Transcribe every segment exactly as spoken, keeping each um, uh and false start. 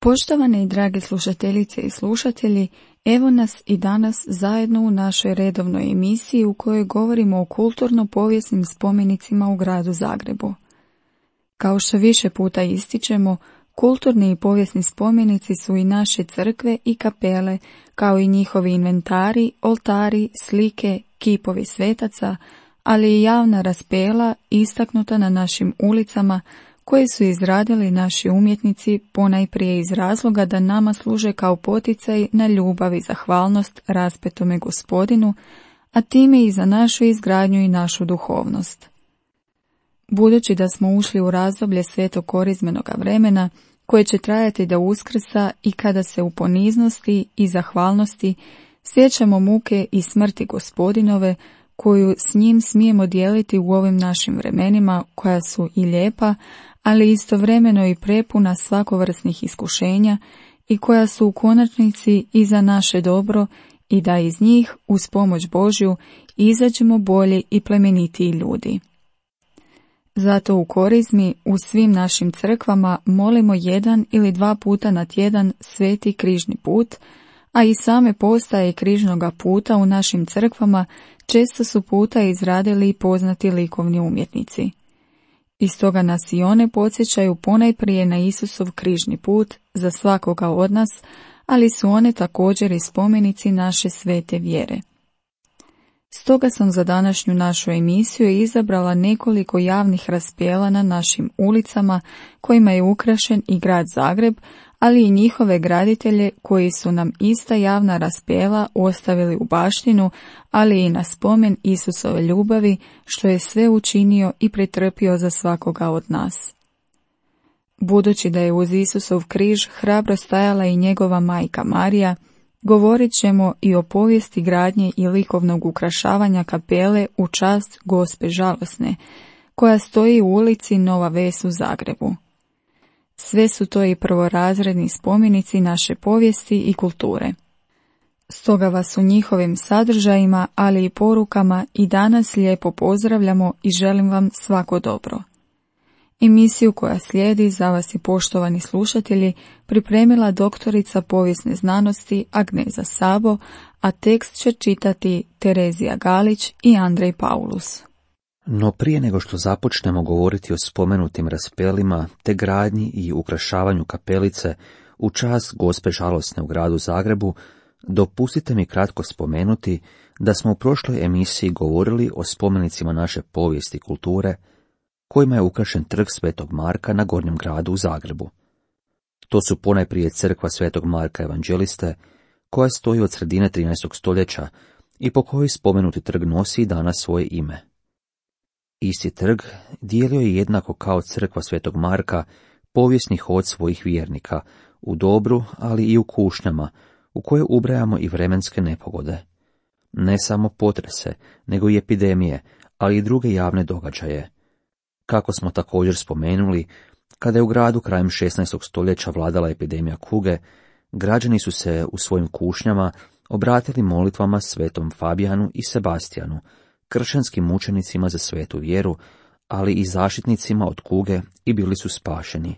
Poštovane i drage slušateljice i slušatelji, evo nas i danas zajedno u našoj redovnoj emisiji u kojoj govorimo o kulturno-povijesnim spomenicima u gradu Zagrebu. Kao što više puta ističemo, kulturni i povijesni spomenici su i naše crkve i kapele, kao i njihovi inventari, oltari, slike, kipovi svetaca, ali i javna raspela istaknuta na našim ulicama, koje su izradili naši umjetnici ponajprije iz razloga da nama služe kao poticaj na ljubav i zahvalnost raspetome Gospodinu, a time i za našu izgradnju i našu duhovnost. Budući da smo ušli u razdoblje svetog korizmenoga vremena, koje će trajati do Uskrsa i kada se u poniznosti i zahvalnosti sjećamo muke i smrti Gospodinove, koju s njim smijemo dijeliti u ovim našim vremenima, koja su i lijepa, ali istovremeno i prepuna svakovrsnih iskušenja i koja su u konačnici i za naše dobro i da iz njih, uz pomoć Božju, izađemo bolji i plemenitiji ljudi. Zato u korizmi u svim našim crkvama molimo jedan ili dva puta na tjedan sveti križni put, a i same postaje križnoga puta u našim crkvama često su puta izradili i poznati likovni umjetnici. I stoga nas i one podsjećaju ponajprije na Isusov križni put za svakoga od nas, ali su one također i spomenici naše svete vjere. Stoga sam za današnju našu emisiju izabrala nekoliko javnih raspjela na našim ulicama kojima je ukrašen i grad Zagreb, ali i njihove graditelje koji su nam ista javna raspjela ostavili u baštinu, ali i na spomen Isusove ljubavi, što je sve učinio i pretrpio za svakoga od nas. Budući da je uz Isusov križ hrabro stajala i njegova majka Marija, govorit ćemo i o povijesti gradnje i likovnog ukrašavanja kapele u čast Gospe žalosne, koja stoji u ulici Nova Ves u Zagrebu. Sve su to i prvorazredni spomenici naše povijesti i kulture. Stoga vas u njihovim sadržajima, ali i porukama i danas lijepo pozdravljamo i želim vam svako dobro. Emisiju koja slijedi za vas i poštovani slušatelji pripremila doktorica povijesne znanosti Agneza Sabo, a tekst će čitati Terezija Galić i Andrej Paulus. No prije nego što započnemo govoriti o spomenutim raspelima te gradnji i ukrašavanju kapelice u čast Gospe žalosne u gradu Zagrebu, dopustite mi kratko spomenuti da smo u prošloj emisiji govorili o spomenicima naše povijesti i kulture, kojima je ukrašen trg Svetog Marka na Gornjem gradu u Zagrebu. To su ponajprije crkva Svetog Marka Evanđeliste, koja stoji od sredine trinaestog stoljeća i po kojoj spomenuti trg nosi i danas svoje ime. Isti trg dijelio je jednako kao crkva Svetog Marka povijesni hod svojih vjernika, u dobru, ali i u kušnjama, u koje ubrajamo i vremenske nepogode. Ne samo potrese, nego i epidemije, ali i druge javne događaje. Kako smo također spomenuli, kada je u gradu krajem šesnaestog stoljeća vladala epidemija kuge, građani su se u svojim kušnjama obratili molitvama svetom Fabijanu i Sebastijanu, kršćanskim mučenicima za svetu vjeru, ali i zaštitnicima od kuge, i bili su spašeni.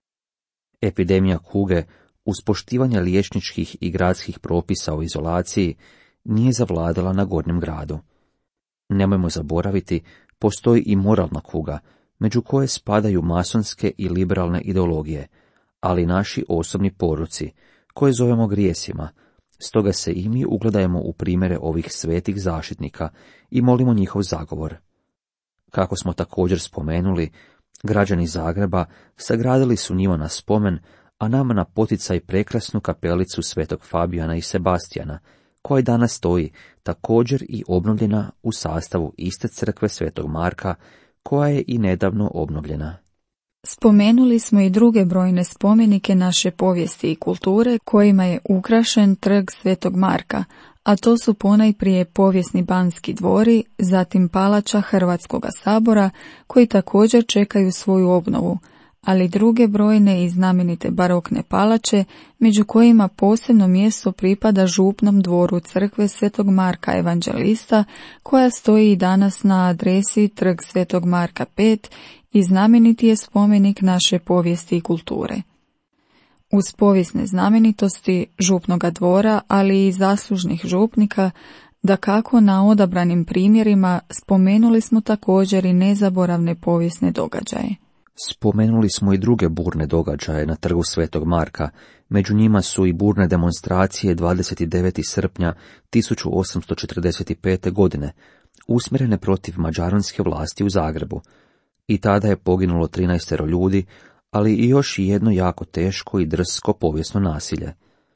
Epidemija kuge, uz poštivanje liječničkih i gradskih propisa o izolaciji, nije zavladala na Gornjem gradu. Nemojmo zaboraviti, postoji i moralna kuga, među koje spadaju masonske i liberalne ideologije, ali naši osobni poroci, koje zovemo grijesima. Stoga se i mi ugledajemo u primjere ovih svetih zaštitnika i molimo njihov zagovor. Kako smo također spomenuli, građani Zagreba sagradili su njima na spomen, a nama na poticaj prekrasnu kapelicu Svetog Fabijana i Sebastijana, koja danas stoji također i obnovljena u sastavu iste crkve Svetog Marka, koja je i nedavno obnovljena. Spomenuli smo i druge brojne spomenike naše povijesti i kulture kojima je ukrašen trg Svetog Marka, a to su ponajprije povijesni Banski dvori, zatim palača Hrvatskoga sabora, koji također čekaju svoju obnovu, ali druge brojne i znamenite barokne palače, među kojima posebno mjesto pripada župnom dvoru crkve Svetog Marka Evanđelista, koja stoji i danas na adresi Trg Svetog Marka pet i znameniti je spomenik naše povijesti i kulture. Uz povijesne znamenitosti župnoga dvora, ali i zaslužnih župnika, dakako na odabranim primjerima spomenuli smo također i nezaboravne povijesne događaje. Spomenuli smo i druge burne događaje na trgu Svetog Marka, među njima su i burne demonstracije dvadeset devetog srpnja tisuću osamsto četrdeset pete. godine, usmjerene protiv mađaronske vlasti u Zagrebu. I tada je poginulo trinaestero ljudi, ali i još jedno jako teško i drsko povijesno nasilje.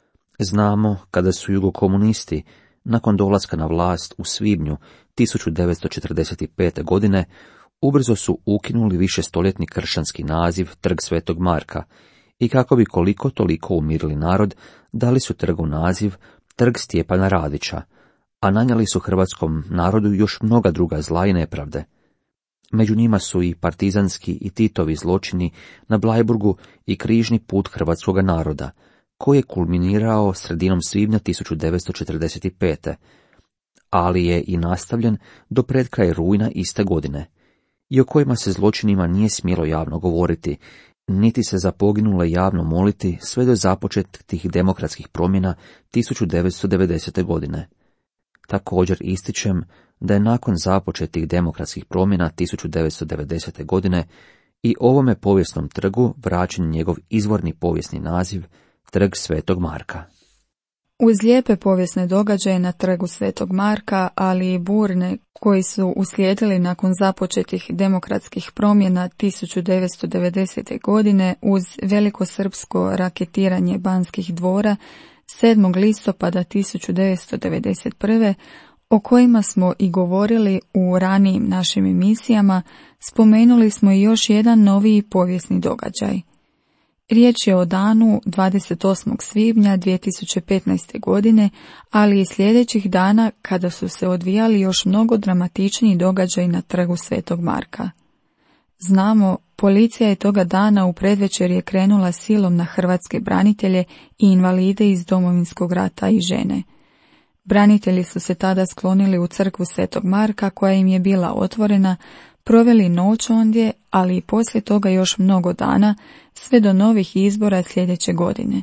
Znamo kada su jugokomunisti, nakon dolaska na vlast u svibnju tisuću devetsto četrdeset pete. godine, ubrzo su ukinuli višestoljetni kršćanski naziv Trg Svetog Marka i kako bi koliko toliko umirili narod, dali su trgu naziv Trg Stjepana Radića, a nanijeli su hrvatskom narodu još mnoga druga zla i nepravde. Među njima su i partizanski i Titovi zločini na Bleiburgu i križni put hrvatskoga naroda, koji je kulminirao sredinom svibnja tisuću devetsto četrdeset pete. ali je i nastavljen do pred kraj rujna iste godine, i o kojima se zločinima nije smjelo javno govoriti, niti se za poginule javno moliti sve do započetih demokratskih promjena tisuću devetsto devedesete. godine. Također ističem da je nakon započetih demokratskih promjena tisuću devetsto devedesete. godine i ovome povijesnom trgu vraćen njegov izvorni povijesni naziv Trg Svetog Marka. Uz lijepe povijesne događaje na trgu Svetog Marka, ali i burne koji su uslijedili nakon započetih demokratskih promjena tisuću devetsto devedesete. godine uz velikosrpsko raketiranje Banskih dvora sedmog listopada tisuću devetsto devedeset prve. o kojima smo i govorili u ranijim našim emisijama, spomenuli smo i još jedan noviji povijesni događaj. Riječ je o danu dvadeset osmog svibnja dvije tisuće petnaeste. godine, ali i sljedećih dana kada su se odvijali još mnogo dramatičniji događaji na trgu Svetog Marka. Znamo, policija je toga dana u predvečer je krenula silom na hrvatske branitelje i invalide iz Domovinskog rata i žene. Branitelji su se tada sklonili u crkvu Svetog Marka koja im je bila otvorena, proveli noć ondje, ali i poslije toga još mnogo dana, sve do novih izbora sljedeće godine.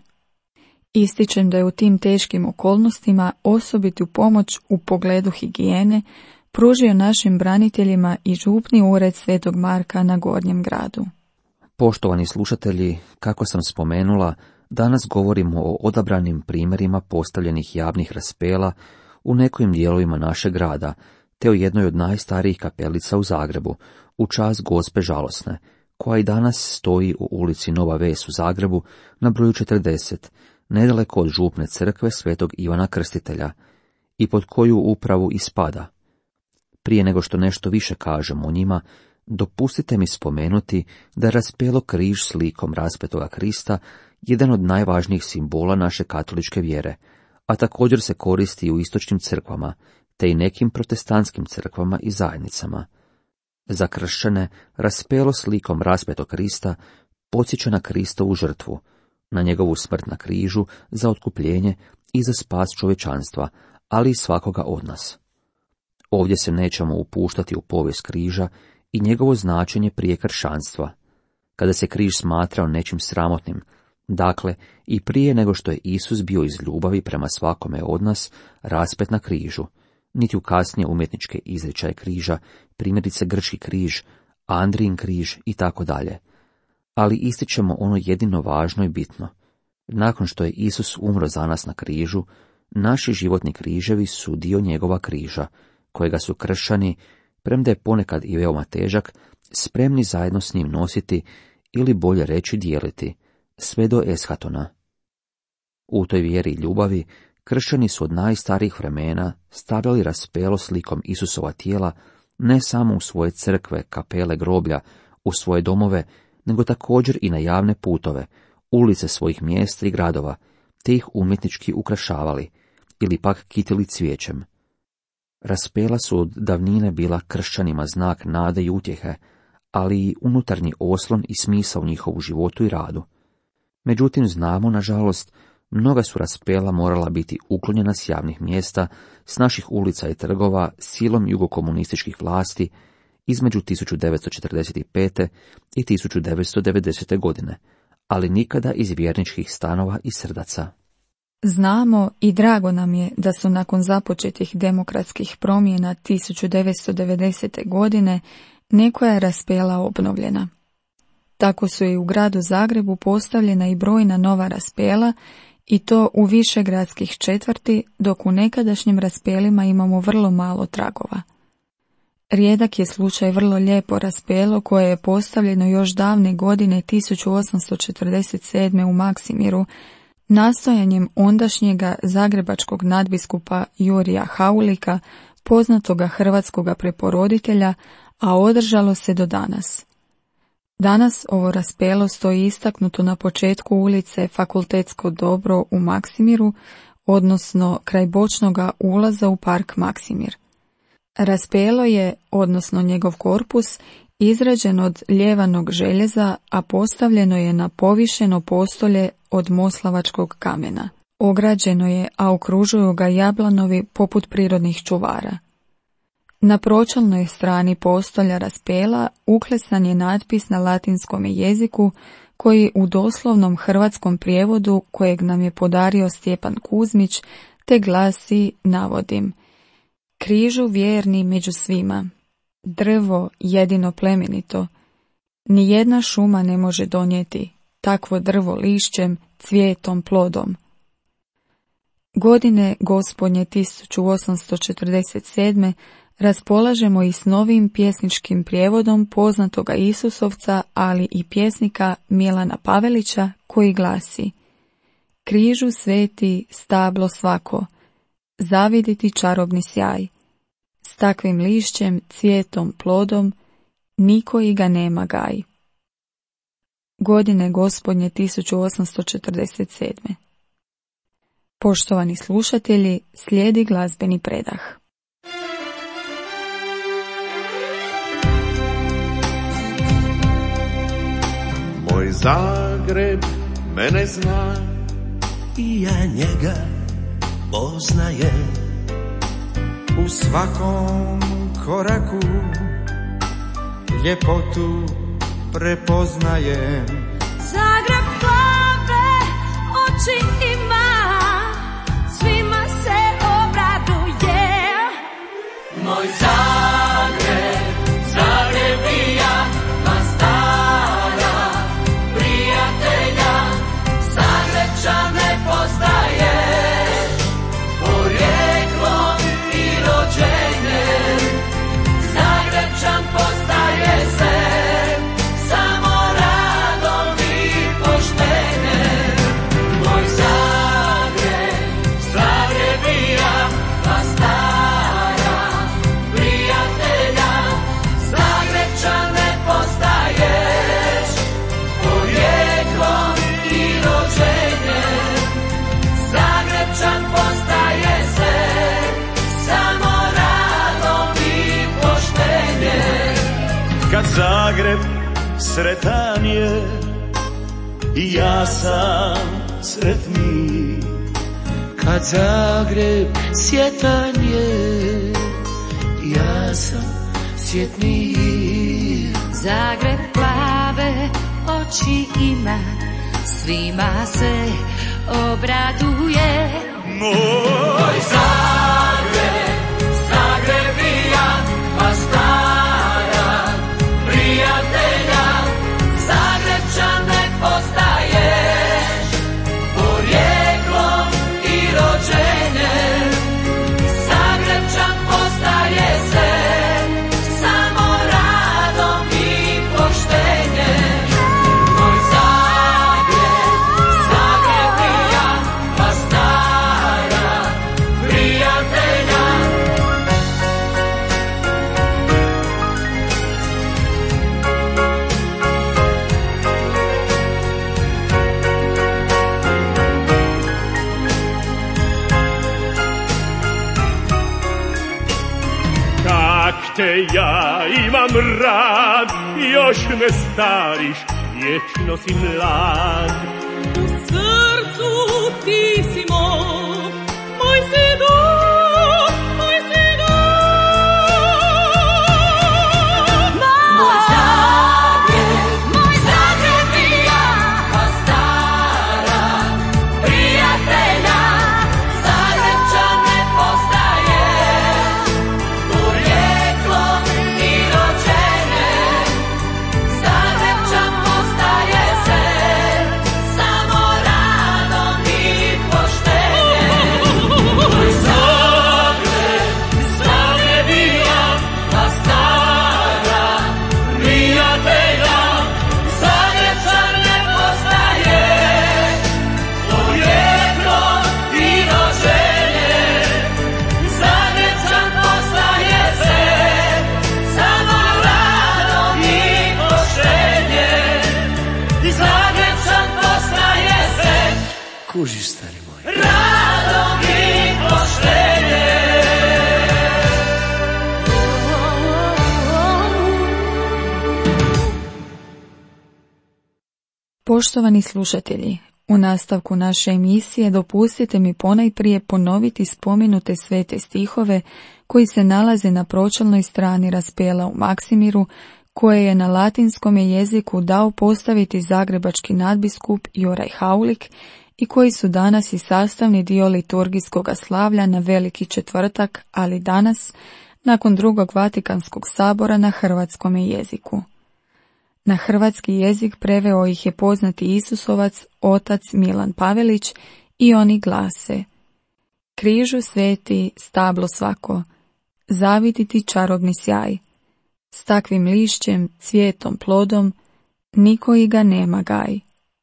Ističem da je u tim teškim okolnostima osobitu pomoć u pogledu higijene pružio našim braniteljima i župni ured Svetog Marka na Gornjem gradu. Poštovani slušatelji, kako sam spomenula, danas govorimo o odabranim primjerima postavljenih javnih raspela u nekim dijelovima našeg grada, te o jednoj od najstarijih kapelica u Zagrebu, u čast Gospe Žalosne, koja i danas stoji u ulici Nova Ves u Zagrebu na broju četrdeset, nedaleko od župne crkve Svetog Ivana Krstitelja, i pod koju upravu i spada. Prije nego što nešto više kažemo o njima, dopustite mi spomenuti da je raspelo križ s likom raspetoga Krista jedan od najvažnijih simbola naše katoličke vjere, a također se koristi u istočnim crkvama, te i nekim protestantskim crkvama i zajednicama. Za kršćane raspelo s likom raspetog Krista podsjeća na Kristovu žrtvu, na njegovu smrt na križu za otkupljenje i za spas čovječanstva, ali i svakoga od nas. Ovdje se nećemo upuštati u povijest križa i njegovo značenje prije kršćanstva, kada se križ smatrao nečim sramotnim, dakle i prije nego što je Isus bio iz ljubavi prema svakome od nas raspet na križu, niti u kasnije umjetničke izričaje križa, primjerice grčki križ, Andrijin križ i tako dalje. Ali ističemo ono jedino važno i bitno. Nakon što je Isus umro za nas na križu, naši životni križevi su dio njegova križa, kojega su kršćani, premda je ponekad i veoma težak, spremni zajedno s njim nositi ili bolje reći dijeliti, sve do eshatona. U toj vjeri i ljubavi kršćani su od najstarijih vremena stavljali raspelo slikom Isusova tijela ne samo u svoje crkve, kapele, groblja, u svoje domove, nego također i na javne putove, ulice svojih mjesta i gradova, te ih umjetnički ukrašavali ili pak kitili cvijećem. Raspela su od davnine bila kršćanima znak nade i utjehe, ali i unutarnji oslon i smisao njihovu životu i radu. Međutim, znamo, nažalost, mnoga su raspela morala biti uklonjena s javnih mjesta, s naših ulica i trgova, silom jugokomunističkih vlasti između tisuću devetsto četrdeset pete. i tisuću devetsto devedesete. godine, ali nikada iz vjerničkih stanova i srdaca. Znamo i drago nam je da su nakon započetih demokratskih promjena tisuću devetsto devedesete. godine nekoja raspela obnovljena. Tako su i u gradu Zagrebu postavljena i brojna nova raspela, i to u više gradskih četvrti, dok u nekadašnjim raspelima imamo vrlo malo tragova. Rijedak je slučaj vrlo lijepo raspelo koje je postavljeno još davne godine tisuću osamsto četrdeset sedme. u Maksimiru, nastojanjem ondašnjega zagrebačkog nadbiskupa Jurija Haulika, poznatoga hrvatskoga preporoditelja, a održalo se do danas. Danas ovo raspelo stoji istaknuto na početku ulice Fakultetsko dobro u Maksimiru, odnosno kraj bočnoga ulaza u park Maksimir. Raspelo je, odnosno njegov korpus, izrađen od ljevanog željeza, a postavljeno je na povišeno postolje od moslavačkog kamena. Ograđeno je, a okružuju ga jablanovi poput prirodnih čuvara. Na pročelnoj strani postolja raspela uklesan je natpis na latinskom jeziku koji u doslovnom hrvatskom prijevodu kojeg nam je podario Stjepan Kuzmić te glasi, navodim: križu vjerni među svima, drvo jedino plemenito, nijedna šuma ne može donijeti takvo drvo lišćem, cvijetom, plodom. Godine gospodnje tisuću osamsto četrdeset sedme. raspolažemo i s novim pjesničkim prijevodom poznatoga Isusovca, ali i pjesnika Milana Pavelića, koji glasi: križu sveti stablo svako, zaviditi čarobni sjaj, s takvim lišćem, cvijetom, plodom, niko i ga nema gaj. Godine gospodnje tisuću osamsto četrdeset sedme. Poštovani slušatelji, slijedi glazbeni predah. Moj Zagreb mene zna i ja njega poznajem. U svakom koraku ljepotu prepoznajem. Zagreb plave oči ima, svima se obraduje. Moj Zagreb, Zagreb i ja, dva stara prijatelja, Zagrepčane poznaješ, porijeklom i rođenjem. Zagrepčan postaje se samo radom i poštenjem. Moj Zagreb, Zagreb i ja, dva stara prijatelja, Zagrepčane postaješ, porijeklom i rođenjem. Zagrepčan postaje se samo radom i poštenjem. Kad Zagreb sretan je, i ja sam sretniji. Kad Zagreb sjetan je, ja sam sjetniji. Zagreb plave oči ima, svima se obraduje. Moj Zagreb, Zagreb i ja, dva stara prijatelja, Zagrepčane postaješ, porijeklom i rođenjem. Zagrepčan postaje se samo radom i poštenjem. Moj Zagreb, Zagreb i ja, dva stara prijatelja. Kak te ja imam rad, još ne stariš, vječno si mlad. U srcu ti si moj, moj si dom, moj si dom. Moj Zagreb, moj Zagreb i ja, dva kužiš, stari moj? Radom i poštenje. Poštovani slušatelji, u nastavku naše emisije dopustite mi ponajprije ponoviti spomenute svete stihove koji se nalaze na pročelnoj strani raspela u Maksimiru, koje je na latinskom jeziku dao postaviti zagrebački nadbiskup Juraj Haulik i koji su danas i sastavni dio liturgijskog slavlja na Veliki četvrtak, ali danas, nakon drugog Vatikanskog sabora, na hrvatskom jeziku. Na hrvatski jezik preveo ih je poznati Isusovac, otac Milan Pavelić, i oni glase: Križu sveti, stablo svako, zaviti ti čarobni sjaj, s takvim lišćem, cvijetom, plodom, niko i ga nema gaj.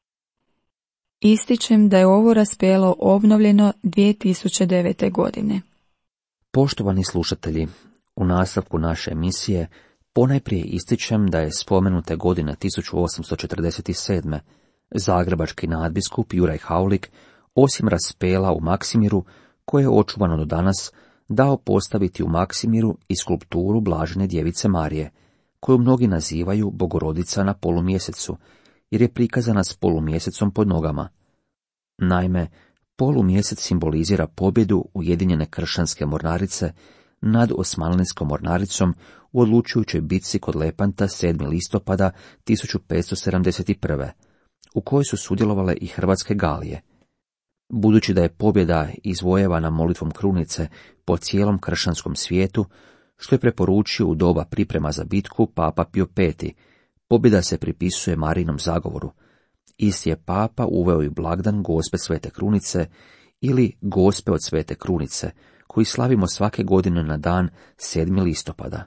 Ističem da je ovo raspelo obnovljeno dvije tisuće devete. godine. Poštovani slušatelji, u nastavku naše emisije ponajprije ističem da je spomenute godine tisuću osamsto četrdeset sedme. zagrebački nadbiskup Juraj Haulik, osim raspela u Maksimiru, koje je očuvano do danas, dao postaviti u Maksimiru i skulpturu Blažene djevice Marije, koju mnogi nazivaju Bogorodica na polumjesecu, jer je prikazana s polumjesecom pod nogama. Naime, polumjesec simbolizira pobjedu Ujedinjene kršćanske mornarice nad Osmanlijskom mornaricom u odlučujućoj bitci kod Lepanta sedmog listopada tisuću petsto sedamdeset prve. u kojoj su sudjelovale i hrvatske galije. Budući da je pobjeda izvojevana molitvom krunice po cijelom kršćanskom svijetu, što je preporučio u doba priprema za bitku papa Pio peti, pobjeda se pripisuje Marijinom zagovoru. Isti je papa uveo i blagdan Gospe Svete Krunice ili Gospe od Svete Krunice, koji slavimo svake godine na dan sedmog listopada.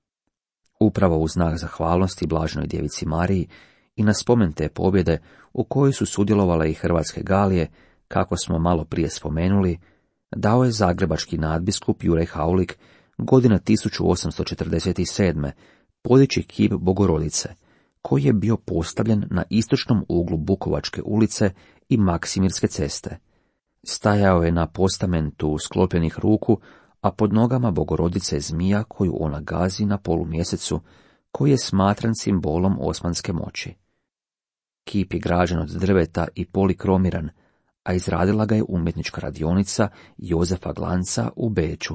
Upravo u znak zahvalnosti Blaženoj djevici Mariji i na spomen te pobjede u kojoj su sudjelovale i hrvatske galije, kako smo malo prije spomenuli, dao je zagrebački nadbiskup Juraj Haulik godina tisuću osamsto četrdeset sedme. podići kip Bogorodice, koji je bio postavljen na istočnom uglu Bukovačke ulice i Maksimirske ceste. Stajao je na postamentu sklopljenih ruku, a pod nogama Bogorodice je zmija koju ona gazi na polumjesecu, koji je smatran simbolom osmanske moći. Kip je građen od drveta i polikromiran, a izradila ga je umjetnička radionica Jozefa Glanca u Beču.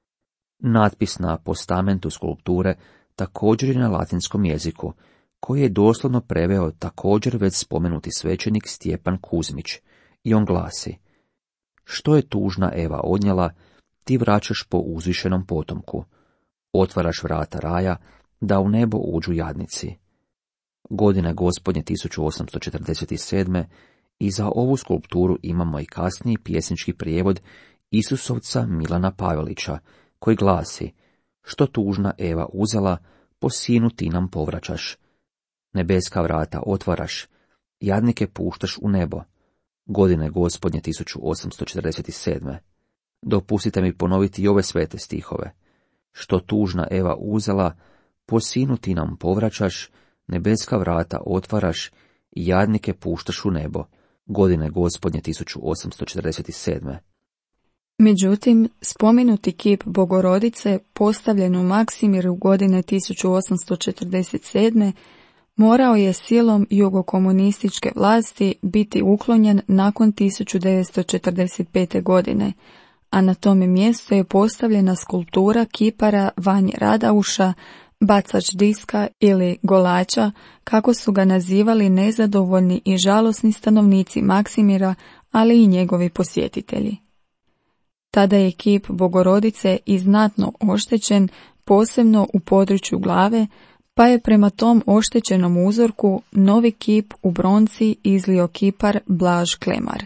Natpis na postamentu skulpture također je na latinskom jeziku, koji je doslovno preveo također već spomenuti svećenik Stjepan Kuzmić, i on glasi: što je tužna Eva odnijela, ti vraćaš po uzvišenom potomku, otvaraš vrata raja, da u nebo uđu jadnici. Godine gospodnje tisuću osamsto četrdeset sedme. i za ovu skulpturu imamo i kasniji pjesnički prijevod Isusovca Milana Pavelića, koji glasi: što tužna Eva uzela, po sinu ti nam povraćaš. Nebeska vrata otvaraš, jadnike puštaš u nebo. Godine gospodnje tisuću osamsto četrdeset sedme. Dopustite mi ponoviti i ove svete stihove. Što tužna Eva uzela, po sinu ti nam povraćaš, nebeska vrata otvaraš, jadnike puštaš u nebo. Godine gospodnje tisuću osamsto četrdeset sedme. Međutim, spomenuti kip Bogorodice, postavljen u Maksimiru godine tisuću osamsto četrdeset sedme. morao je silom jugokomunističke vlasti biti uklonjen nakon tisuću devetsto četrdeset pete. godine, a na tome mjestu je postavljena skulptura kipara Vanje Radauša, bacač diska ili golača, kako su ga nazivali nezadovoljni i žalosni stanovnici Maksimira, ali i njegovi posjetitelji. Tada je kip Bogorodice i znatno oštećen, posebno u području glave, pa je prema tom oštećenom uzorku novi kip u bronci izlio kipar Blaž Klemar.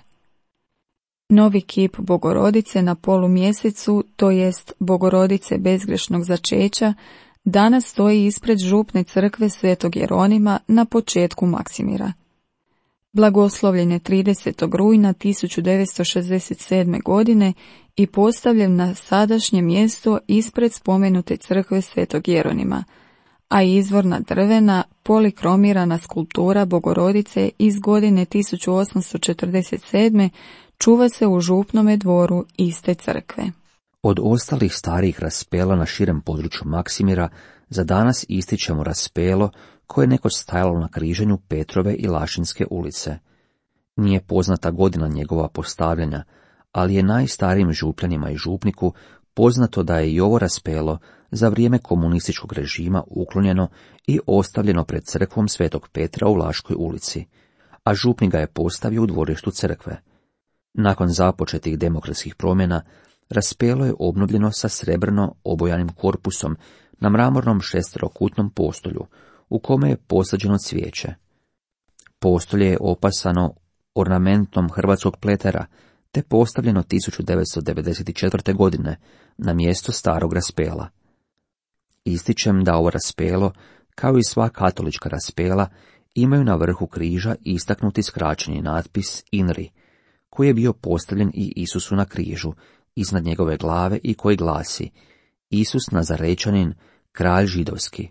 Novi kip Bogorodice na polumjesecu, to jest Bogorodice bezgrešnog začeća, danas stoji ispred župne crkve Svetog Jeronima na početku Maksimira. Blagoslovljen je tridesetog rujna tisuću devetsto šezdeset sedme. godine i postavljen na sadašnje mjesto ispred spomenute crkve Svetog Jeronima, a izvorna drvena, polikromirana skulptura Bogorodice iz godine tisuću osamsto četrdeset sedme čuva se u župnome dvoru iste crkve. Od ostalih starijih raspela na širem području Maksimira za danas ističemo raspelo koje je nekoć stajalo na križanju Petrove i Lašinske ulice. Nije poznata godina njegova postavljanja, ali je najstarijim župljanima i župniku poznato da je i ovo raspelo za vrijeme komunističkog režima uklonjeno i ostavljeno pred crkvom Svetog Petra u Laškoj ulici, a župnik ga je postavio u dvorištu crkve. Nakon započetih demokratskih promjena, raspelo je obnovljeno sa srebrno obojanim korpusom na mramornom šesterokutnom postolju, u kome je posađeno cvijeće. Postolje je opasano ornamentom hrvatskog pletera, te postavljeno tisuću devetsto devedeset četvrte. godine na mjesto starog raspela. Ističem da ovo raspelo, kao i sva katolička raspela, imaju na vrhu križa istaknuti skraćeni natpis INRI, koji je bio postavljen i Isusu na križu, iznad njegove glave i koji glasi Isus Nazarečanin, kralj židovski.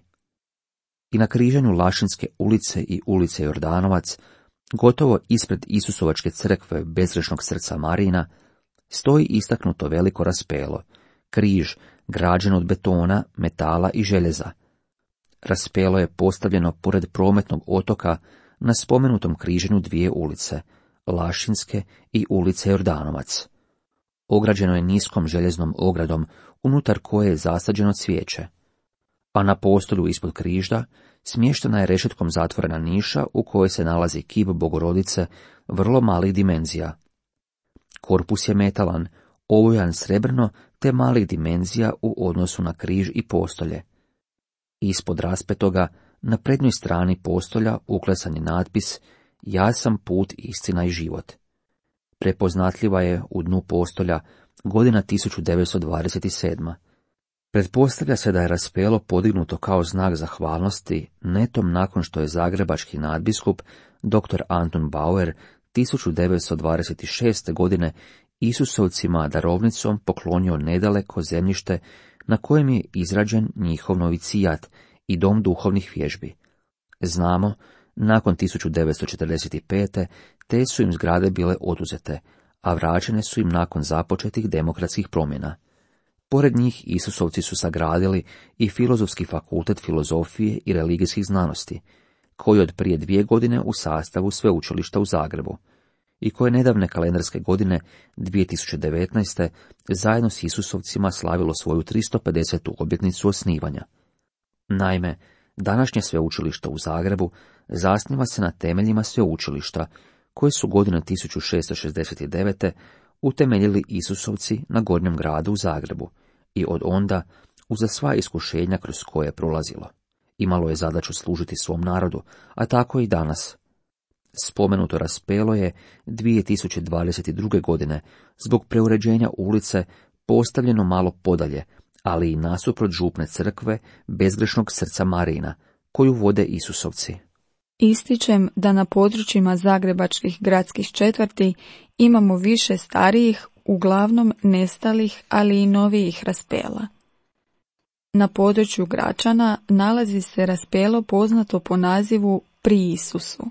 I na križanju Lašinske ulice i ulice Jordanovac, gotovo ispred Isusovačke crkve Bezgrešnog srca Marijina, stoji istaknuto veliko raspelo, križ građen od betona, metala i željeza. Raspelo je postavljeno pored prometnog otoka na spomenutom križanju dvije ulice, Lašinske i ulice Jordanovac. Ograđeno je niskom željeznom ogradom, unutar koje je zasađeno cvijeće, a na postolju ispod križda smještena je rešetkom zatvorena niša u kojoj se nalazi kip Bogorodice vrlo malih dimenzija. Korpus je metalan, obojan srebrno te malih dimenzija u odnosu na križ i postolje. Ispod raspetoga, na prednjoj strani postolja uklesan je natpis Ja sam put, istina i život. Prepoznatljiva je u dnu postolja godina tisuću devetsto dvadeset sedma. Pretpostavlja se da je raspelo podignuto kao znak zahvalnosti netom nakon što je zagrebački nadbiskup dr. Anton Bauer tisuću devetsto dvadeset šeste. godine Isusovcima darovnicom poklonio nedaleko zemljište na kojem je izrađen njihov novicijat i dom duhovnih vježbi. Znamo, nakon tisuću devetsto četrdeset pete. te su im zgrade bile oduzete, a vraćene su im nakon započetih demokratskih promjena. Pored njih Isusovci su sagradili i Filozofski fakultet filozofije i religijskih znanosti, koji od prije dvije godine u sastavu sveučilišta u Zagrebu, i koje nedavne kalendarske godine dvije tisuće devetnaeste. zajedno s Isusovcima slavilo svoju tristo pedesetu obljetnicu osnivanja. Naime, današnje sveučilište u Zagrebu zasniva se na temeljima sveučilišta, koje su godine tisuću šessto šezdeset devete. utemeljili Isusovci na Gornjem gradu u Zagrebu i od onda, uza sva iskušenja kroz koje je prolazilo, imalo je zadaću služiti svom narodu, a tako i danas. Spomenuto raspelo je dvije tisuće dvadeset druge. godine zbog preuređenja ulice postavljeno malo podalje, ali i nasuprot župne crkve Bezgrešnog srca Marijina, koju vode Isusovci. Ističem da na područjima zagrebačkih gradskih četvrti imamo više starijih, uglavnom nestalih, ali i novijih raspela. Na području Gračana nalazi se raspelo poznato po nazivu Pri Isusu.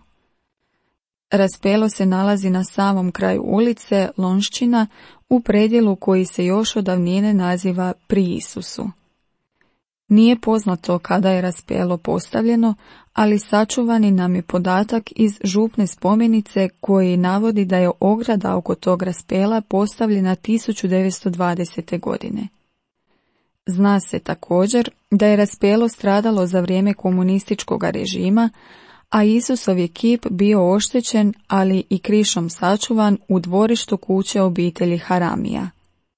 Raspelo se nalazi na samom kraju ulice Lonščina u predjelu koji se još od davnine naziva Pri Isusu. Nije poznato kada je raspelo postavljeno, ali sačuvani nam je podatak iz župne spomenice koji navodi da je ograda oko tog raspela postavljena tisuću devetsto dvadesete. godine. Zna se također da je raspelo stradalo za vrijeme komunističkog režima, a Isusov je kip bio oštećen, ali i krišom sačuvan u dvorištu kuće obitelji Haramija.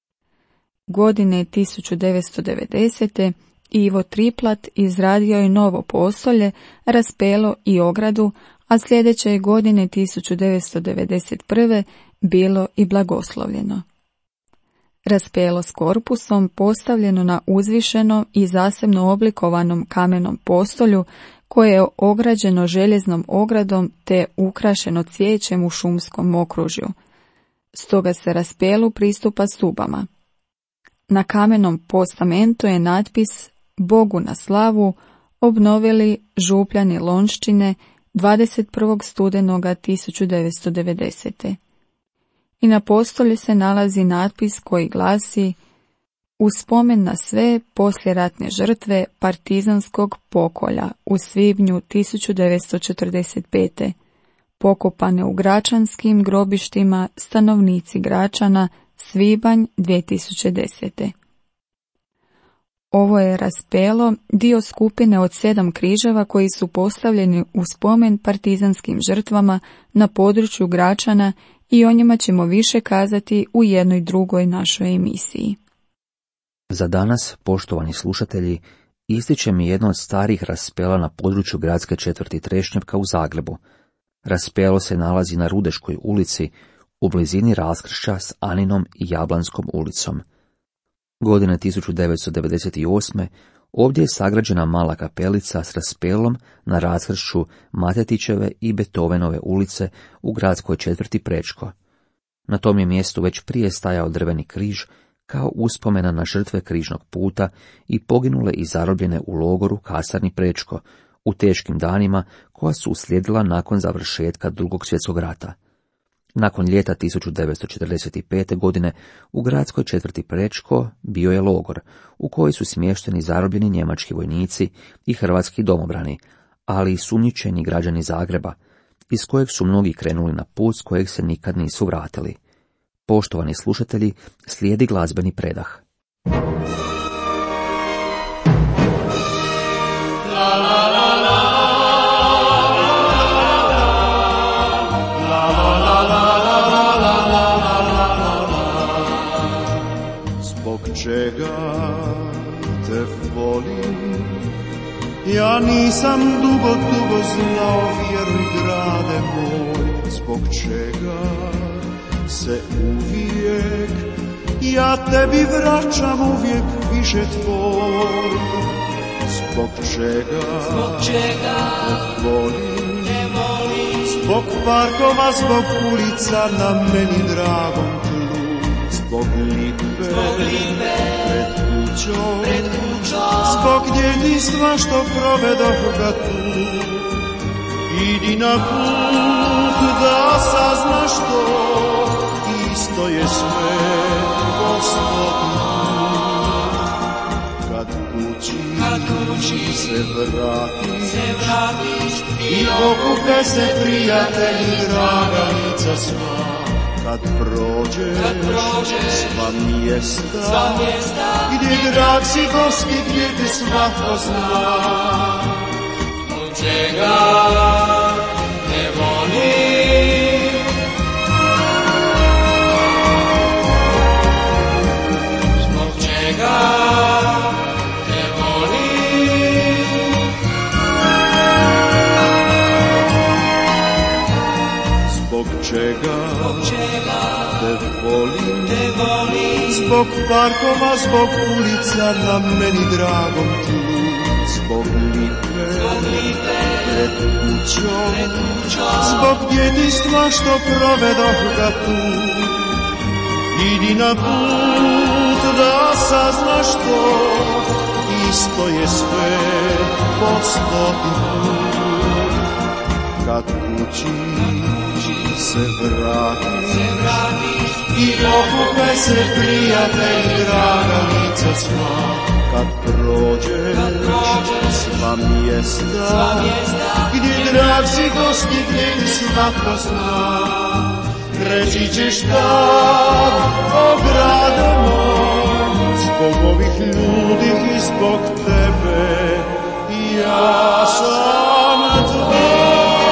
Godine tisuću devetsto devedesete. Ivo Triplat izradio je novo postolje, raspelo i ogradu, a sljedeće je godine tisuću devetsto devedeset prve. bilo i blagoslovljeno. Raspelo s korpusom postavljeno na uzvišeno i zasebno oblikovanom kamenom postolju, koje je ograđeno željeznom ogradom te ukrašeno cvijećem u šumskom okružju. Stoga se raspelu pristupa stubama. Na kamenom postamentu je natpis Bogu na slavu, obnovili župljani Lonščine dvadeset prvog studenoga tisuću devetsto devedesete. I na postolju se nalazi natpis koji glasi: u spomen na sve poslijeratne žrtve partizanskog pokolja u svibnju tisuću devetsto četrdeset pete. pokopane u gračanskim grobištima stanovnici Gračana, svibanj dvije tisuće desete. Ovo je raspelo, dio skupine od sedam križeva koji su postavljeni u spomen partizanskim žrtvama na području Gračana i o njima ćemo više kazati u jednoj drugoj našoj emisiji. Za danas, poštovani slušatelji, ističe mi jedno od starih raspela na području gradske četvrti Trešnjevka u Zagrebu. Raspelo se nalazi na Rudeškoj ulici, u blizini raskršća s Aninom i Jablanskom ulicom. Godine tisuću devetsto devedeset osme. ovdje je sagrađena mala kapelica s raspelom na raskršću Matetićeve i Beethovenove ulice u gradskoj četvrti Prečko. Na tom je mjestu već prije stajao drveni križ, kao uspomena na žrtve križnog puta i poginule i zarobljene u logoru kasarni Prečko, u teškim danima koja su uslijedila nakon završetka Drugog svjetskog rata. Nakon ljeta tisuću devetsto četrdeset pete. godine u gradskoj četvrti Prečko bio je logor, u koji su smješteni zarobljeni njemački vojnici i hrvatski domobrani, ali i sumnjičeni građani Zagreba, iz kojeg su mnogi krenuli na put s kojeg se nikad nisu vratili. Poštovani slušatelji, slijedi glazbeni predah. Zbog čega te volim, ja nisam dugo, dugo znao, vjeruj grade moj. Zbog čega se uvijek ja tebi vraćam, uvijek više tvoj. Zbog čega, Zbog čega te volim, te volim, zbog parkova, zbog ulica na meni dragom tlu. Zbog lipe, zbog lipe pred kućom, pred kućom, zbog djetinjstva što provedoh ga tu. Idi na put da saznaš to, isto je sve po stoti put. Kad kući, kad kući se vratiš, se vratiš i okupe se prijatelji, draga lica sva. Kad prođeš, kad prođeš sva mjesta, sva mjesta gdje drag si gosti, gdje te svatko zna. zbog čega te volim, zbog čega te volim, Zbog čega zbog čega te volim, te volim, zbog parkova, zbog ulica na meni dragom tlu. Zbog lipe, zbog lipe pred kućom, pred kućom, zbog djetinjstva što provedoh ga tu. Idi na put da saznaš to, isto je sve po stoti put. Kad kući se vratiš, se vratiš i okupe se prijatelji, draga lica sva. Kad prođeš, kad prođeš sva mjesta, sva mjesta gdje drag si gosti, gdje ti svatko zna. Reći ćeš tad, o grade moj, zbog ovih ljudi i zbog tebe, ja sam tvoj.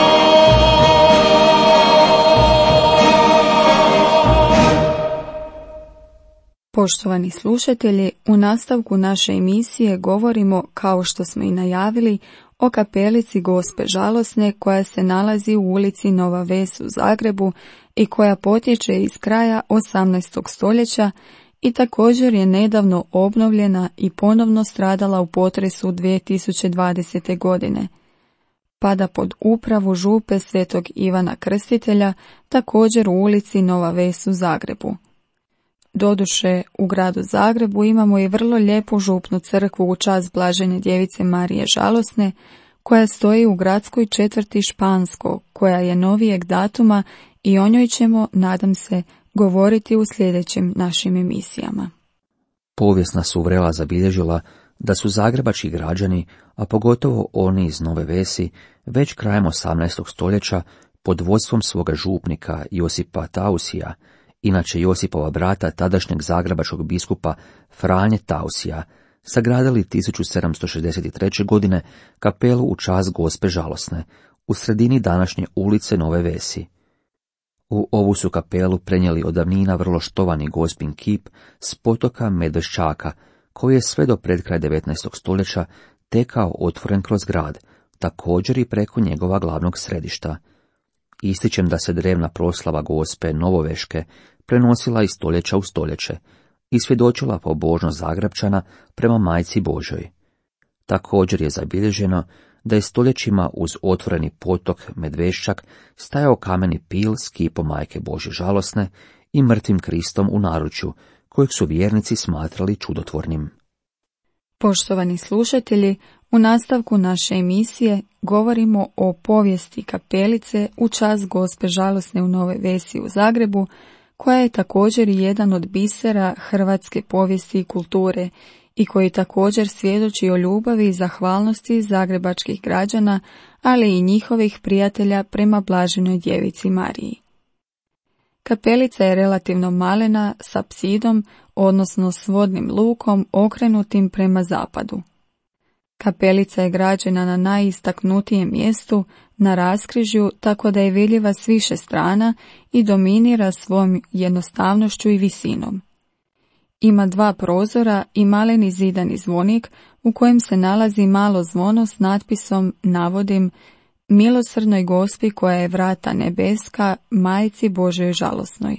Poštovani slušatelji, u nastavku naše emisije govorimo, kao što smo i najavili, o kapelici Gospe Žalosne koja se nalazi u ulici Nova Ves u Zagrebu i koja potječe iz kraja osamnaestog stoljeća i također je nedavno obnovljena i ponovno stradala u potresu dvije tisuće dvadesete. godine. Pada pod upravu župe Svetog Ivana Krstitelja, također u ulici Nova Ves u Zagrebu. Doduše, u gradu Zagrebu imamo i vrlo lijepu župnu crkvu u čast Blažene djevice Marije Žalosne, koja stoji u gradskoj četvrti Špansko, koja je novijeg datuma i o njoj ćemo, nadam se, govoriti u sljedećim našim emisijama. Povijesna su vrela zabilježila da su zagrebački građani, a pogotovo oni iz Nove Vesi, već krajem osamnaestog stoljeća pod vodstvom svoga župnika Josipa Tausija, inače Josipova brata tadašnjeg zagrebačkog biskupa Franje Tausija, sagradili tisuću sedamsto šezdeset treće. godine kapelu u čast Gospe Žalosne u sredini današnje ulice Nove Vesi. U ovu su kapelu prenijeli od davnina vrlo štovani Gospin kip s potoka Medveščaka, koji je sve do pred kraj devetnaestog stoljeća tekao otvoren kroz grad, također i preko njegova glavnog središta. Ističem da se drevna proslava Gospe Novoveške prenosila iz stoljeća u stoljeće i svjedočila pobožnost Zagrepčana prema Majci Božoj. Također je zabilježeno da je stoljećima uz otvoreni potok Medveščak stajao kameni pil s kipom Majke Božje Žalosne i mrtvim Kristom u naručju, kojeg su vjernici smatrali čudotvornim. Poštovani slušatelji, u nastavku naše emisije govorimo o povijesti kapelice u čast Gospe Žalosne u Novoj Vesi u Zagrebu, koja je također jedan od bisera hrvatske povijesti i kulture i koji također svjedoči o ljubavi i zahvalnosti zagrebačkih građana, ali i njihovih prijatelja prema Blaženoj djevici Mariji. Kapelica je relativno malena s apsidom, odnosno s vodnim lukom okrenutim prema zapadu. Kapelica je građena na najistaknutijem mjestu, na raskrižju, tako da je vidljiva s više strana i dominira svojom jednostavnošću i visinom. Ima dva prozora i maleni zidani zvonik u kojem se nalazi malo zvono s natpisom, navodim, Milosrdnoj Gospi koja je vrata nebeska, Majci Božoj Žalosnoj.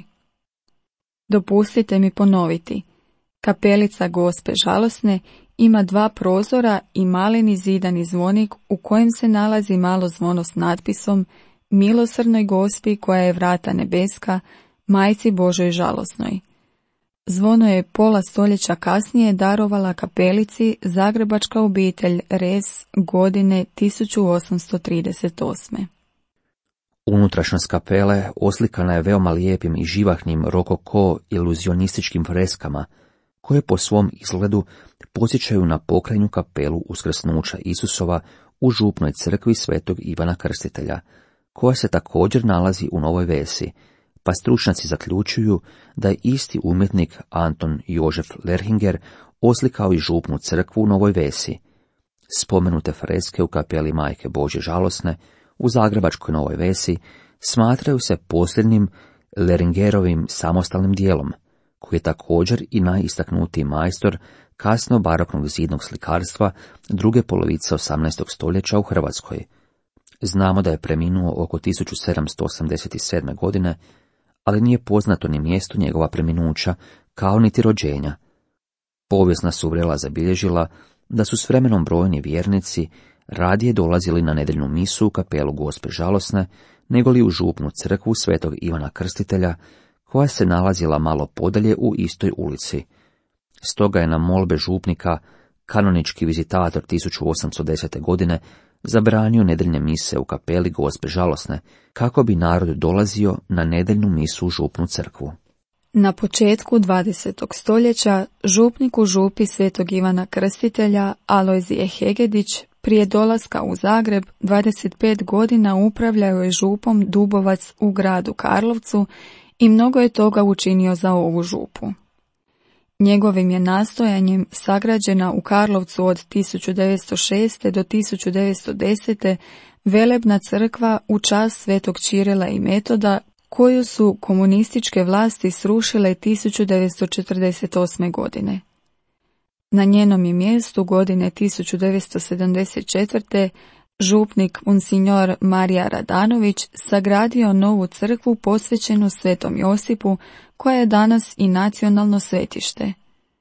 Dopustite mi ponoviti. Kapelica Gospe Žalosne ima dva prozora i maleni zidani zvonik u kojem se nalazi malo zvono s natpisom Milosrdnoj Gospi koja je vrata nebeska, Majci Božoj Žalosnoj. Zvono je pola stoljeća kasnije darovala kapelici zagrebačka obitelj Rez godine tisuću osamsto trideset osme. Unutrašnjost kapele oslikana je veoma lijepim i živahnim rokoko iluzionističkim freskama, koje po svom izgledu podsjećaju na pokrajnju kapelu Uskrsnuća Isusova u župnoj crkvi Svetog Ivana Krstitelja, koja se također nalazi u Novoj Vesi, pa stručnjaci zaključuju da je isti umjetnik Anton Jožef Lerhinger oslikao i župnu crkvu u Novoj Vesi. Spomenute freske u kapeli Majke Božje Žalosne u zagrebačkoj Novoj Vesi smatraju se posljednjim Lerhingerovim samostalnim dijelom, koji je također i najistaknutiji majstor kasno baroknog zidnog slikarstva druge polovice osamnaestog stoljeća u Hrvatskoj. Znamo da je preminuo oko tisuću sedamsto osamdeset sedme. godine, ali nije poznato ni mjesto njegova preminuća, kao niti rođenja. Povijesna su vrela zabilježila da su s vremenom brojni vjernici radije dolazili na nedjeljnu misu u kapelu Gospe Žalosne, nego li u župnu crkvu Svetog Ivana Krstitelja, koja se nalazila malo podalje u istoj ulici. Stoga je na molbe župnika kanonički vizitator tisuću osamsto desete. godine zabranio nedjeljne mise u kapeli Gospe Žalosne, kako bi narod dolazio na nedjeljnu misu u župnu crkvu. Na početku dvadesetog stoljeća župnik u župi Svetog Ivana Krstitelja Alojzije Hegedić prije dolaska u Zagreb dvadeset pet godina upravljao je župom Dubovac u gradu Karlovcu i mnogo je toga učinio za ovu župu. Njegovim je nastojanjem sagrađena u Karlovcu od tisuću devetsto šeste. do tisuću devetsto desete. velebna crkva u čast Svetog Čirila i Metoda, koju su komunističke vlasti srušile tisuću devetsto četrdeset osme. godine. Na njenom je mjestu godine tisuću devetsto sedamdeset četvrte. župnik Monsignor Marija Radanović sagradio novu crkvu posvećenu Svetom Josipu, koja je danas i nacionalno svetište.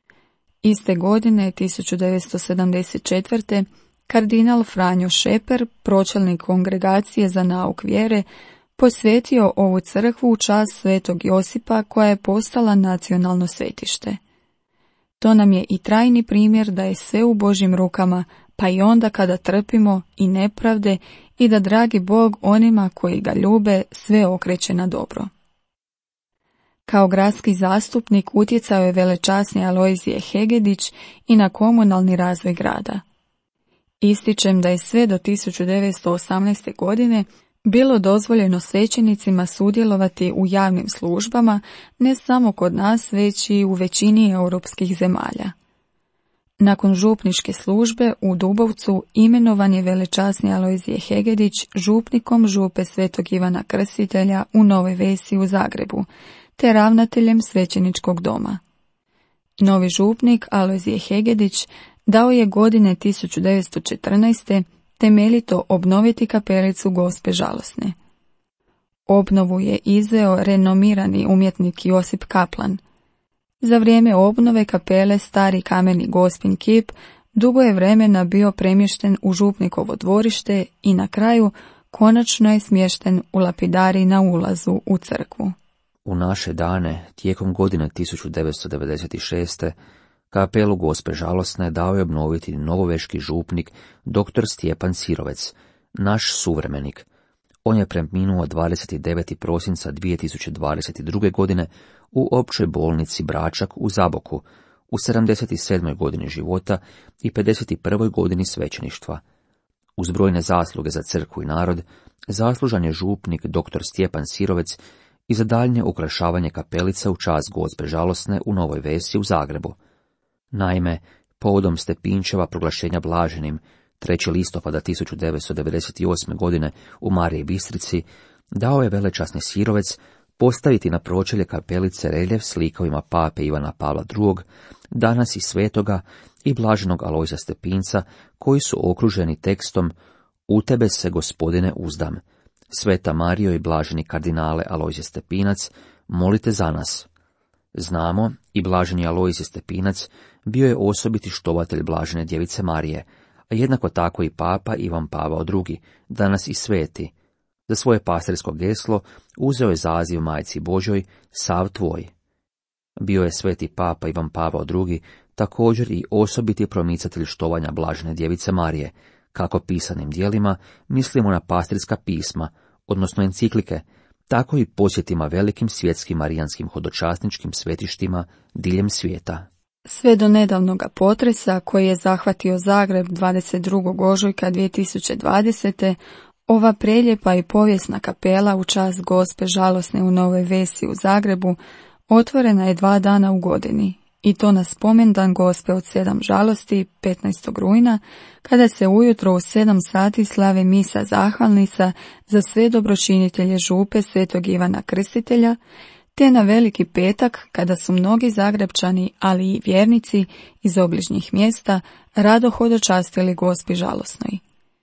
Iste godine, tisuću devetsto sedamdeset četvrte. kardinal Franjo Šeper, pročelnik Kongregacije za nauk vjere, posvetio ovu crkvu u čast svetog Josipa koja je postala nacionalno svetište. To nam je i trajni primjer da je sve u Božjim rukama, pa i onda kada trpimo i nepravde i da dragi Bog onima koji ga ljube sve okreće na dobro. Kao gradski zastupnik utjecao je velečasni Alojzije Hegedić i na komunalni razvoj grada. Ističem da je sve do tisuću devetsto osamnaeste. godine bilo dozvoljeno svećenicima sudjelovati u javnim službama ne samo kod nas, već i u većini europskih zemalja. Nakon župničke službe u Dubovcu imenovan je velečasni Alojzije Hegedić župnikom župe Svetog Ivana Krstitelja u Novoj Vesi u Zagrebu, te ravnateljem svećeničkog doma. Novi župnik Alojzije Hegedić dao je godine tisuću devetsto četrnaeste. temeljito obnoviti kapelicu Gospe Žalosne. Obnovu je izveo renomirani umjetnik Josip Kaplan. Za vrijeme obnove kapele stari kameni Gospin kip dugo je vremena bio premješten u župnikovo dvorište i na kraju konačno je smješten u lapidariji na ulazu u crkvu. U naše dane, tijekom godine tisuću devetsto devedeset šeste. kapelu Gospe Žalosne dao je obnoviti novoveški župnik dr. Stjepan Sirovec, naš suvremenik. On je preminuo dvadeset devetog prosinca dvije tisuće dvadeset druge. godine u općoj bolnici Bračak u Zaboku, u sedamdeset sedmoj godini života i pedeset prvoj godini svećeništva. Uz brojne zasluge za crkvu i narod, zaslužan je župnik dr. Stjepan Sirovec i za daljnje ukrašavanje kapelice u čast Gospe Žalosne u Novoj Vesi u Zagrebu. Naime, povodom Stepinčeva proglašenja blaženim trećeg listopada tisuću devetsto devedeset osme. godine u Mariji Bistrici, dao je velečasni Sirovec postaviti na pročelje kapelice reljef s likovima pape Ivana Pavla drugog., danas i svetoga i blaženog Alojza Stepinca, koji su okruženi tekstom U tebe se, Gospodine, uzdam. Sveta Marijo i blaženi kardinale Alojzije Stepinac, molite za nas. Znamo, i blaženi Alojzije Stepinac bio je osobiti štovatelj blažene djevice Marije, a jednako tako i papa Ivan Pavao drugi., danas i sveti. Za svoje pastirsko geslo uzeo je zaziv Majci Božjoj, sav tvoj. Bio je sveti papa Ivan Pavao drugi. također i osobiti promicatelj štovanja blažene djevice Marije, kako pisanim djelima mislimo na pastirska pisma, odnosno enciklike, tako i posjetima velikim svjetskim marijanskim hodočasničkim svetištima diljem svijeta. Sve do nedavnoga potresa koji je zahvatio Zagreb dvadeset drugog ožujka dvije tisuće dvadesete. ova preljepa i povijesna kapela u čast Gospe Žalosne u Novoj Vesi u Zagrebu otvorena je dva dana u godini, i to na spomendan Gospe od sedam žalosti petnaestog rujna, kada se ujutro u sedam sati slave misa zahvalnica za sve dobročinitelje župe Svetog Ivana Krstitelja, te na Veliki petak, kada su mnogi Zagrebčani, ali i vjernici iz obližnjih mjesta, rado hodočastili Gospi Žalosnoj.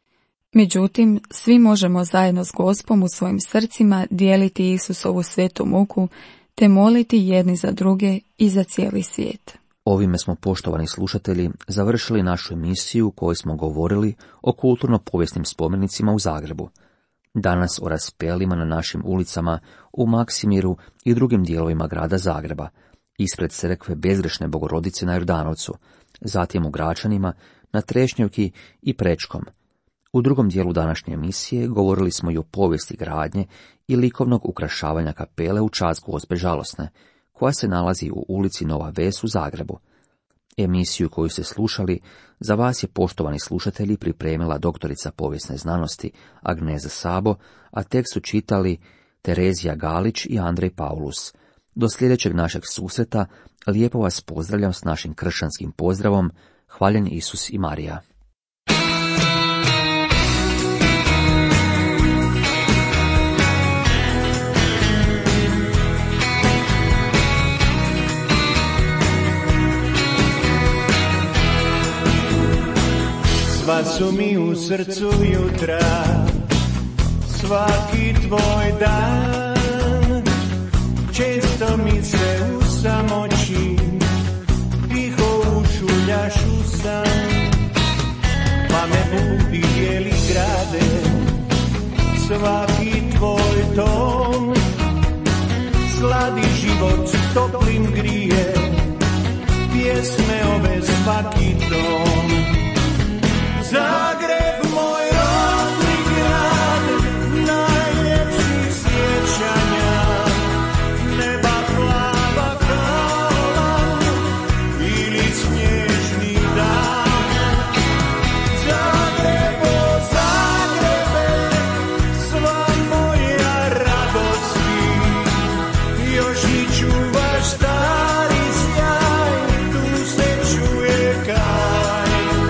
Međutim, svi možemo zajedno s Gospom u svojim srcima dijeliti Isusovu svetu muku, te moliti jedni za druge i za cijeli svijet. Ovime smo, poštovani slušatelji, završili našu emisiju u kojoj smo govorili o kulturno-povijesnim spomenicima u Zagrebu. Danas o raspelima na našim ulicama u Maksimiru i drugim dijelovima grada Zagreba, ispred crkve Bezgrešne Bogorodice na Jordanovcu, zatim u Gračanima, na Trešnjevki i Prečkom. U drugom dijelu današnje emisije govorili smo i o povijesti gradnje i likovnog ukrašavanja kapele u čast Gospe Žalosne, koja se nalazi u ulici Nova Ves u Zagrebu. Emisiju koju ste slušali za vas je, poštovani slušatelji, pripremila doktorica povijesne znanosti Agneza Sabo, a tekst su čitali Terezija Galić i Andrej Paulus. Do sljedećeg našeg susreta lijepo vas pozdravljam s našim kršćanskim pozdravom: Hvaljen Isus i Marija. Sva su mi u srcu jutra, svaki tvoj dan. Često mi se u samoći tiho ušuljaš u san, pa me budi bijeli grade, svaki tvoj ton, sladi život toplim grije, pjesme ove svaki ton. Zagreb, moj rodni grad, najljepših sjećanja, neba plava kao lan ili snježni dan. Zagrebo, Zagrebe, sva moja radosti, još mi čuvaš stari sjaj, tu se čuje kaj.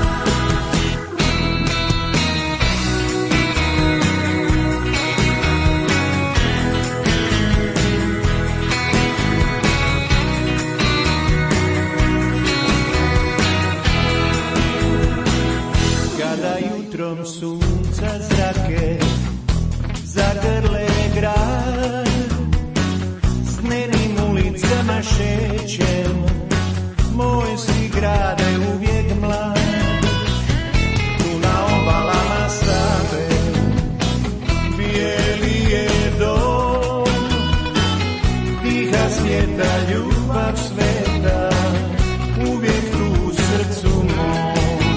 Kada jutrom sunca zrake zagrle grad, snenim ulicama šećem, moj si grade uvijek mlad. Tu na obalama Save bijeli je dom, tiha svijeta, ljubav sveta, uvijek tu u srcu mom.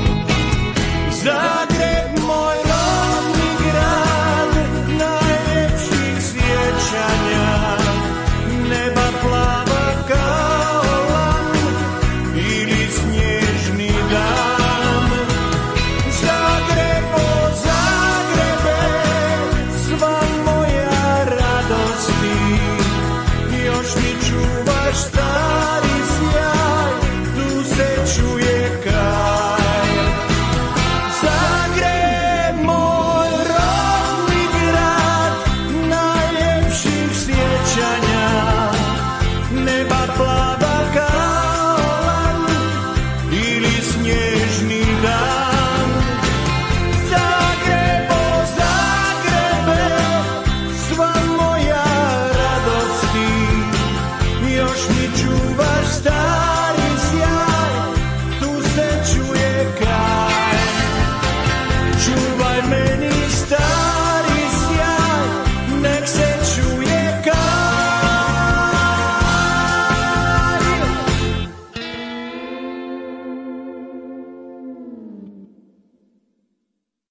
Zagreb, moj rodni grad, najljepših sjećanja, neba plava kao lan ili snježni dan. Zagrebo, Zagrebe, sva moja radosti, još mi čuvaš stari sjaj, tu se čuje kaj. Zagreb, moj rodni grad, najljepših sjećanja, neba plava kao lan ili snježni dan. Zagrebo, Zagrebe, sva moja radosti, još mi čuvaš stari sjaj, tu se čuje kaj. Čuvaj me